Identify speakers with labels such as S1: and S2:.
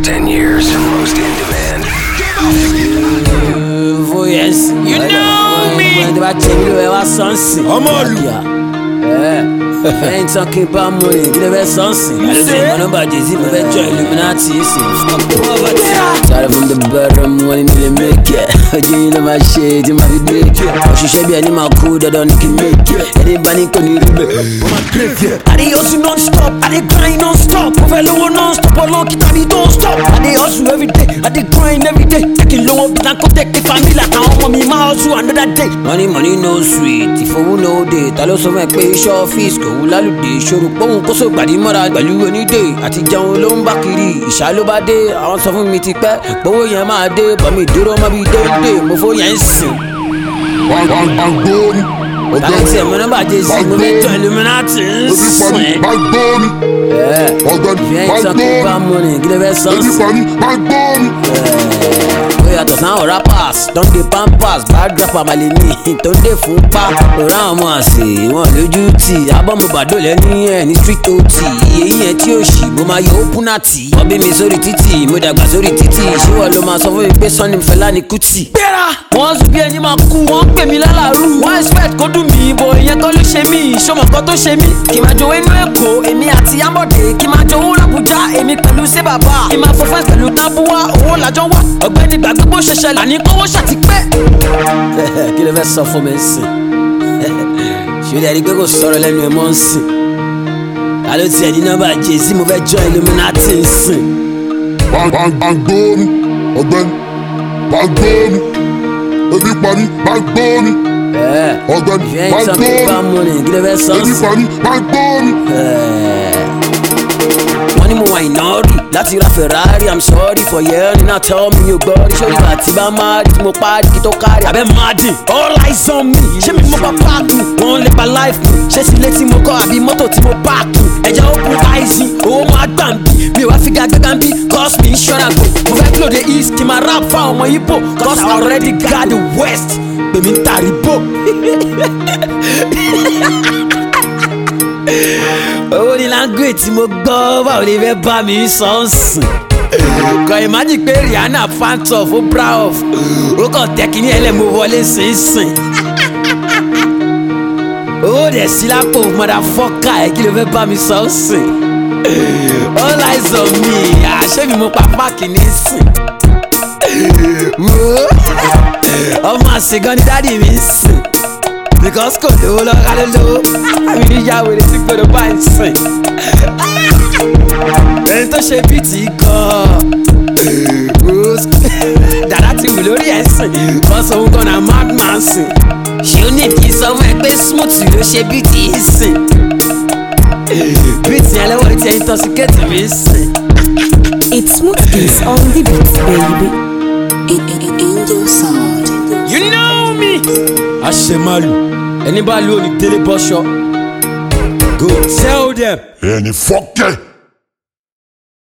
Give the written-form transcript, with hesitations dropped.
S1: 10 years, most in demand.
S2: Yes, you know me. I'm all ain't talking about money, give it something. I don't say my number is even better Illuminati. Started from the bottom, wanting to make it. You know my shade, you might be make it. She should be animal cool that don't can make it. Anybody can do it. I dey hustle non-stop, I dey grind non-stop. Overload non-stop, I lock it, I don't stop. I dey hustle every day, I dey grind every day. Taking low up, and protect the family like I want me my hustle another day. Money no sweet, if I know day, tell us some pay short fees go. Lálùdé ìṣòro pọ́hùn kó so gbàdí mọ́ra pẹ̀lú onídé àti jẹun ló ń bá kiri ìṣá ló bá dé àwọn sọ fún mi ti pẹ́ gbowó yẹn máa dé bọ́mí ìdúró mọ́ bí déédéé mo fó yẹn ń sìn. tàbí tí ẹ̀mọ́ nọ́mbà jẹ́ sí mo fẹ́ jọ Illuminati ń sìn. ìfẹ́ ìtọ́kùn bá mú ni kí ló fẹ́ sọ́ọ̀sì. yàtọ̀ sáwọn rappers don dey pampers bad rapper maleni tó ń dé fún pa òrà àwọn àṣẹ wọn lójú tì abọ́mu bàdó lẹ́ni ẹ̀ ní street ot iye yẹn tí ó ṣì mo máa yọ ópúnàtì wọ́n bí mi sórí títì mo dàgbà sórí títì ṣíwọ́ ló máa sọ fún mi pé Sunny Fẹlá ni Kútì. gbéra wọ́n sùn bí ẹni máa kú wọ́n pè mí lálàrú wọ́n expect kó dùn mí bò ìyẹn kọ́ ló ṣe mí ìṣọmọ kan tó ṣe mí kì máa jowó inú Èkó èmi àti Ambode kì máa jowó l'Àbújá èmi pẹ̀lú ṣé bàbá kì máa fọ fẹ́ǹsì pẹ̀lú tábúwá owó làjọ wà ọ̀gbẹ́ni gbàgbé bó ṣe ṣẹlẹ̀ àní kọ́wọ́ ṣàti pẹ́. kí ló fẹ́ sọ fún mi sìn ṣòlẹ̀ ẹni pé kò sọ̀rọ̀ lẹ́nu ẹ̀ mọ́ ń sìn alo tiẹ̀ ní nọ́mbà Jay-Z mo fẹ́ jọ Illuminati ń sìn.
S3: Bangbóni ọ̀gbẹ́ni bangbóni ebi pani bangbóni ọ̀gbẹ́ni bangbóni
S2: kí ló fẹ́ sọ
S3: ebi pani bangbóni.
S2: wọ́n ní mo wà iná rí láti ra Ferrari I'm sorry for hearing now tell me you gbọ́ rí sórí àti bá máa rí tí mo parí kí tó kárí abẹ́ máa dín all eyes on me ṣé mi mo bá páàkì wọ́n lè pa life mi ṣé sílé tí mo kọ́ àbí mọ́tò tí mo páàkì ẹ̀jẹ̀ open eyes ni owó máa gbà ń bí mi ò wá figa gbẹ́gbà ń bí cause mi insurance go mo fẹ́ blow the east kí n máa rap fáwọn ọmọ Igbo cause I already got the west pèmí ń tàrí bò. owó ní language tí mo gbọ́ báwo ni fẹ́ bá mi sọ ń sìn. kò imagine pé Rihanna fantof ó bra off ó kàn tẹ́kí ní ẹlẹ́mu wọlé sínsìn. owó dẹ̀ sí lápò motherfucker ẹ̀ kí ló fẹ́ bá mi sọ ń sìn. all eyes on me àṣé mi mo pa páàkì ní sìn. ọmọ àṣegán ni dádì mi ń sìn. because kò lówó lọ́ka ló lówó àmì níyàwó rẹ̀ tí kò ló bá ń sìn. ẹni tó ṣe bíìtì gan-an dàdá ti wù lórí ẹ̀ sìn kọ́sọ̀ òun gan na madman sìn. ṣé ó ní kí n sọ fún ẹ pé smooth ló ṣe bíìtì yìí sìn. bíìtì yẹn lọ́wọ́ tí ẹ intoxicate mi sìn.
S4: It's Smooth is on the beat, baby.
S5: Angel sound.
S2: You know me. Àṣemálù ẹni bá lò ní délé bọ́ṣọ. Go tell them.
S3: ẹni fọ́kẹ́.